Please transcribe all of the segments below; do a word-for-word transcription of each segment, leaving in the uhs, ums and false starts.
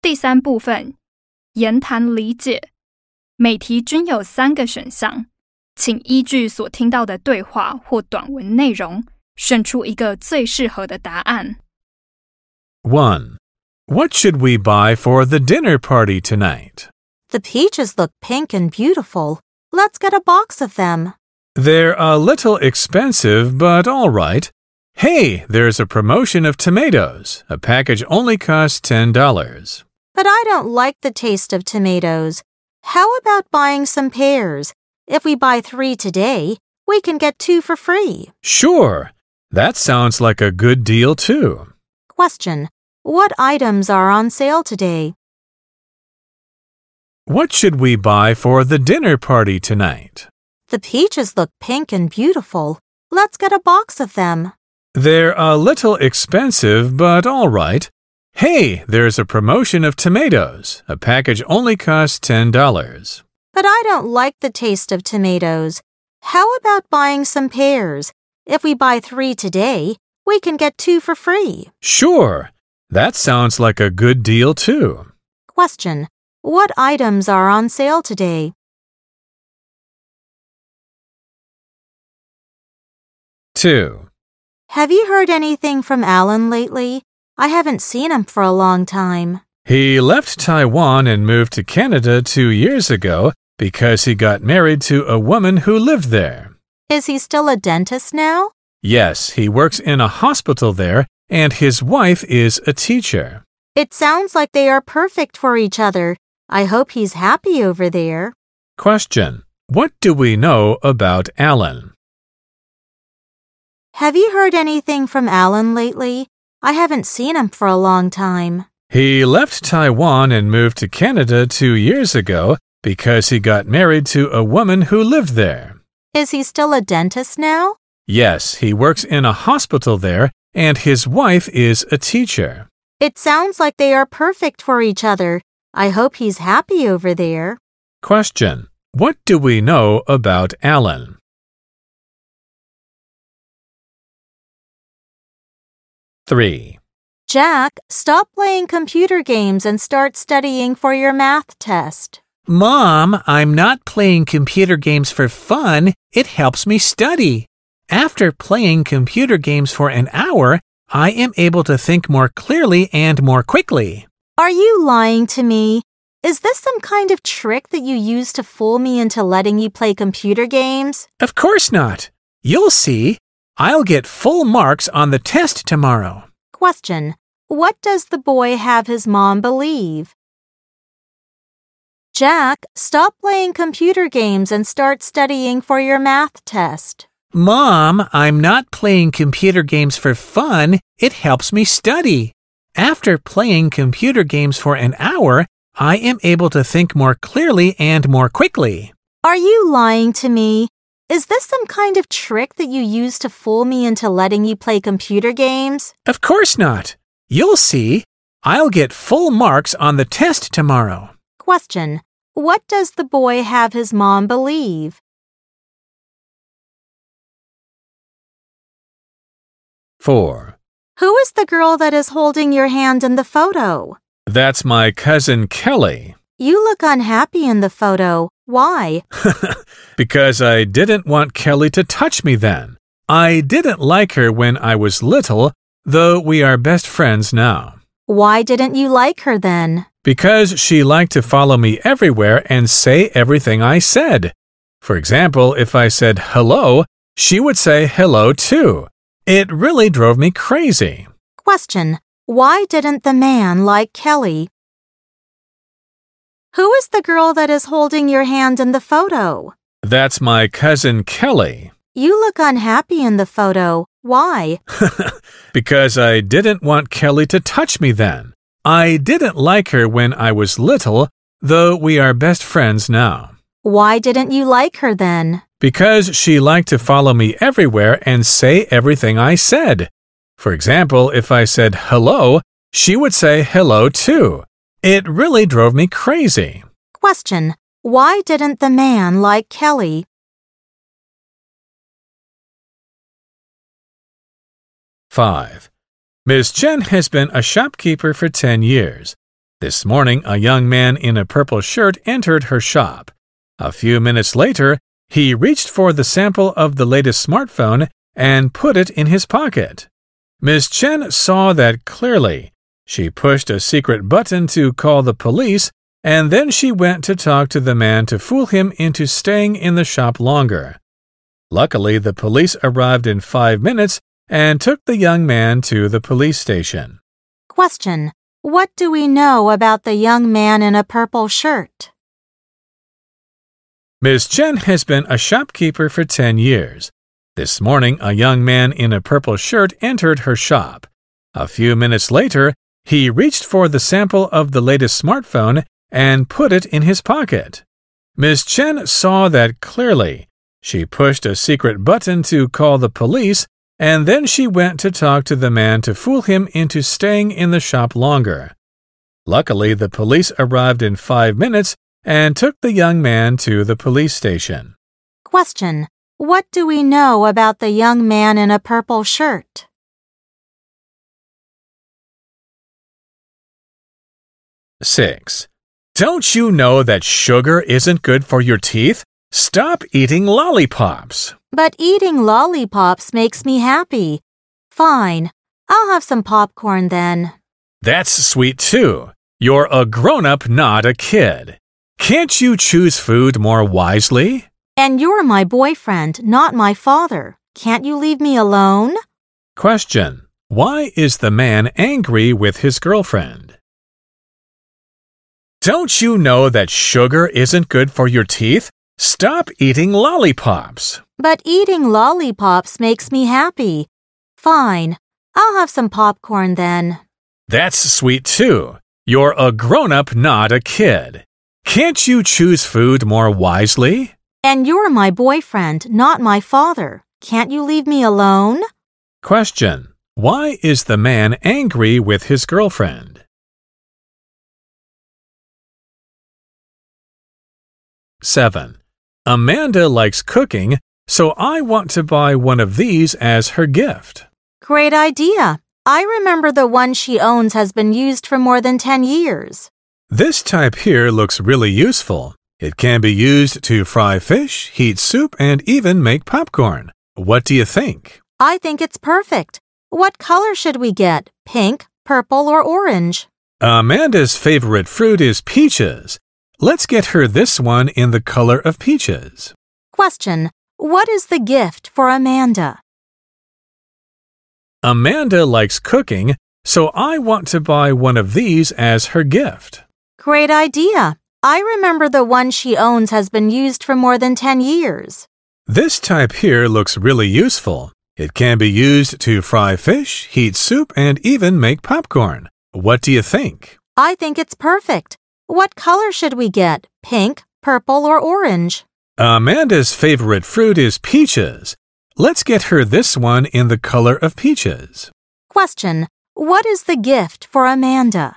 第三部分，言谈理解。每题均有三个选项，请依据所听到的对话或短文内容，选出一个最适合的答案。 one. What should we buy for the dinner party tonight? The peaches look pink and beautiful. Let's get a box of them. They're a little expensive, but all right. Hey, there's a promotion of tomatoes. A package only costs ten dollars. But I don't like the taste of tomatoes. How about buying some pears? If we buy three today, we can get two for free. Sure. That sounds like a good deal, too. Question. What items are on sale today? What should we buy for the dinner party tonight? The peaches look pink and beautiful. Let's get a box of them. They're a little expensive, but all right. Hey, there's a promotion of tomatoes. A package only costs ten dollars. But I don't like the taste of tomatoes. How about buying some pears? If we buy three today, we can get two for free. Sure. That sounds like a good deal, too. Question. What items are on sale today? two. Have you heard anything from Alan lately? I haven't seen him for a long time. He left Taiwan and moved to Canada two years ago because he got married to a woman who lived there. Is he still a dentist now? Yes, he works in a hospital there, and his wife is a teacher. It sounds like they are perfect for each other. I hope he's happy over there. Question. What do we know about Alan? Have you heard anything from Alan lately? I haven't seen him for a long time. He left Taiwan and moved to Canada two years ago because he got married to a woman who lived there. Is he still a dentist now? Yes, he works in a hospital there, and his wife is a teacher. It sounds like they are perfect for each other. I hope he's happy over there. Question. What do we know about Alan? three. Jack, stop playing computer games and start studying for your math test. Mom, I'm not playing computer games for fun. It helps me study. After playing computer games for an hour, I am able to think more clearly and more quickly. Are you lying to me? Is this some kind of trick that you use to fool me into letting you play computer games? Of course not. You'll see. I'll get full marks on the test tomorrow. Question. What does the boy have his mom believe? Jack, stop playing computer games and start studying for your math test. Mom, I'm not playing computer games for fun. It helps me study. After playing computer games for an hour, I am able to think more clearly and more quickly. Are you lying to me? Is this some kind of trick that you use to fool me into letting you play computer games? Of course not. You'll see. I'll get full marks on the test tomorrow. Question. What does the boy have his mom believe? four. Who is the girl that is holding your hand in the photo? That's my cousin Kelly. You look unhappy in the photo. Why? Because I didn't want Kelly to touch me then. I didn't like her when I was little, though we are best friends now. Why didn't you like her then? Because she liked to follow me everywhere and say everything I said. For example, if I said hello, she would say hello too. It really drove me crazy. Question. Why didn't the man like Kelly? Who is the girl that is holding your hand in the photo? That's my cousin Kelly. You look unhappy in the photo. Why? Because I didn't want Kelly to touch me then. I didn't like her when I was little, though we are best friends now. Why didn't you like her then? Because she liked to follow me everywhere and say everything I said. For example, if I said hello, she would say hello too. It really drove me crazy. Question. Why didn't the man like Kelly? five. Miss Chen has been a shopkeeper for ten years. This morning, a young man in a purple shirt entered her shop. A few minutes later, he reached for the sample of the latest smartphone and put it in his pocket. Miss Chen saw that clearly. She pushed a secret button to call the police, and then she went to talk to the man to fool him into staying in the shop longer. Luckily, the police arrived in five minutes and took the young man to the police station. Question: What do we know about the young man in a purple shirt? Miss Chen has been a shopkeeper for ten years. This morning, a young man in a purple shirt entered her shop. A few minutes later, he reached for the sample of the latest smartphone and put it in his pocket. Miss Chen saw that clearly. She pushed a secret button to call the police, and then she went to talk to the man to fool him into staying in the shop longer. Luckily, the police arrived in five minutes and took the young man to the police station. Question: What do we know about the young man in a purple shirt? six. Don't you know that sugar isn't good for your teeth? Stop eating lollipops. But eating lollipops makes me happy. Fine, I'll have some popcorn then. That's sweet too. You're a grown-up, not a kid. Can't you choose food more wisely? And you're my boyfriend, not my father. Can't you leave me alone? Question: Why is the man angry with his girlfriend? Don't you know that sugar isn't good for your teeth? Stop eating lollipops. But eating lollipops makes me happy. Fine, I'll have some popcorn then. That's sweet too. You're a grown-up, not a kid. Can't you choose food more wisely? And you're my boyfriend, not my father. Can't you leave me alone? Question: Why is the man angry with his girlfriend? seven. Amanda likes cooking, so I want to buy one of these as her gift. Great idea. I remember the one she owns has been used for more than ten years. This type here looks really useful. It can be used to fry fish, heat soup, and even make popcorn. What do you think? I think it's perfect. What color should we get? Pink, purple, or orange? Amanda's favorite fruit is peaches. Let's get her this one in the color of peaches. Question: What is the gift for Amanda? Amanda likes cooking, so I want to buy one of these as her gift. Great idea. I remember the one she owns has been used for more than ten years. This type here looks really useful. It can be used to fry fish, heat soup, and even make popcorn. What do you think? I think it's perfect. What color should we get? Pink, purple, or orange? Amanda's favorite fruit is peaches. Let's get her this one in the color of peaches. Question: What is the gift for Amanda?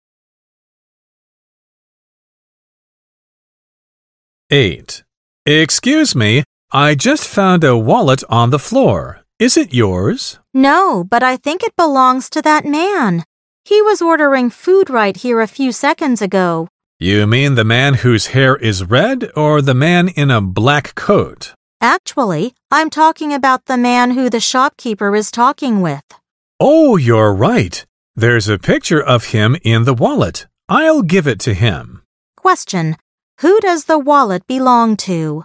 eight. Excuse me, I just found a wallet on the floor. Is it yours? No, but I think it belongs to that man. He was ordering food right here a few seconds ago. You mean the man whose hair is red or the man in a black coat? Actually, I'm talking about the man who the shopkeeper is talking with. Oh, you're right. There's a picture of him in the wallet. I'll give it to him. Question: Who does the wallet belong to?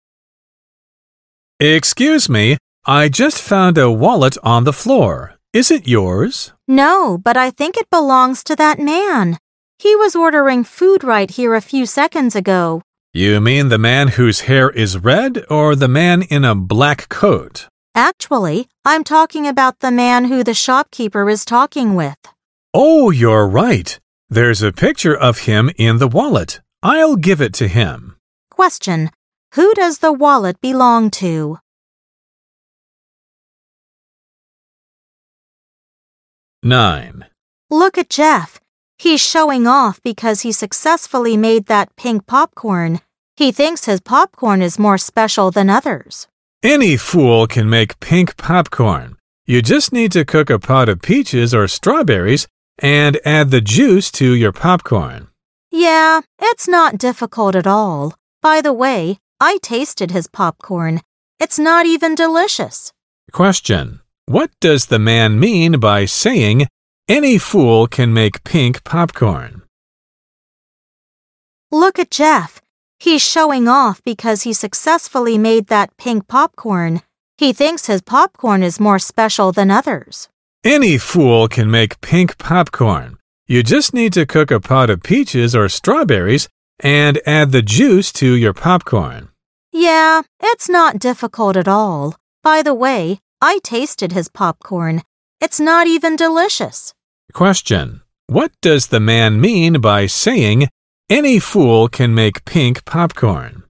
Excuse me, I just found a wallet on the floor. Is it yours? No, but I think it belongs to that man. He was ordering food right here a few seconds ago. You mean the man whose hair is red or the man in a black coat? Actually, I'm talking about the man who the shopkeeper is talking with. Oh, you're right. There's a picture of him in the wallet. I'll give it to him. Question: Who does the wallet belong to? nine. Look at Jeff. He's showing off because he successfully made that pink popcorn. He thinks his popcorn is more special than others. Any fool can make pink popcorn. You just need to cook a pot of peaches or strawberries and add the juice to your popcorn. Yeah, it's not difficult at all. By the way, I tasted his popcorn. It's not even delicious. Question. What does the man mean by saying, any fool can make pink popcorn? Look at Jeff. He's showing off because he successfully made that pink popcorn. He thinks his popcorn is more special than others. Any fool can make pink popcorn. You just need to cook a pot of peaches or strawberries and add the juice to your popcorn. Yeah, it's not difficult at all. By the way, I tasted his popcorn. It's not even delicious. Question. What does the man mean by saying, any fool can make pink popcorn?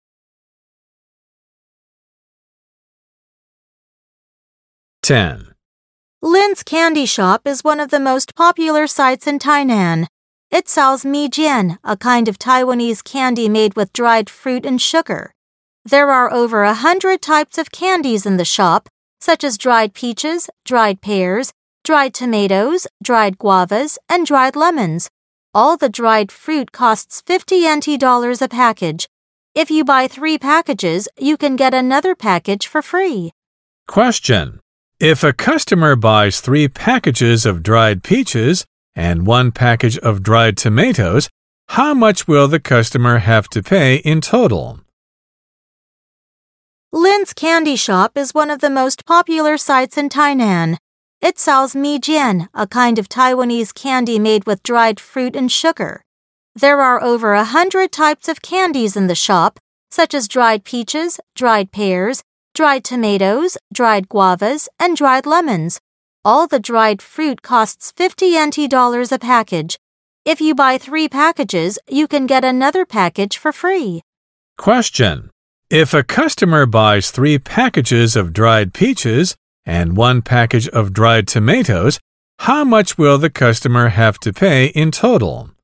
ten. Lin's Candy Shop is one of the most popular sites in Tainan. It sells mi jian, a kind of Taiwanese candy made with dried fruit and sugar. There are over a hundred types of candies in the shop, such as dried peaches, dried pears, dried tomatoes, dried guavas, and dried lemons. All the dried fruit costs fifty N T dollars a package. If you buy three packages, you can get another package for free. Question. If a customer buys three packages of dried peaches and one package of dried tomatoes, how much will the customer have to pay in total? Lin's Candy Shop is one of the most popular sites in Tainan. It sells mi jian, a kind of Taiwanese candy made with dried fruit and sugar. There are over a hundred types of candies in the shop, such as dried peaches, dried pears, dried tomatoes, dried guavas, and dried lemons. All the dried fruit costs fifty N T dollars a package. If you buy three packages, you can get another package for free. Question. If a customer buys three packages of dried peaches and one package of dried tomatoes, how much will the customer have to pay in total?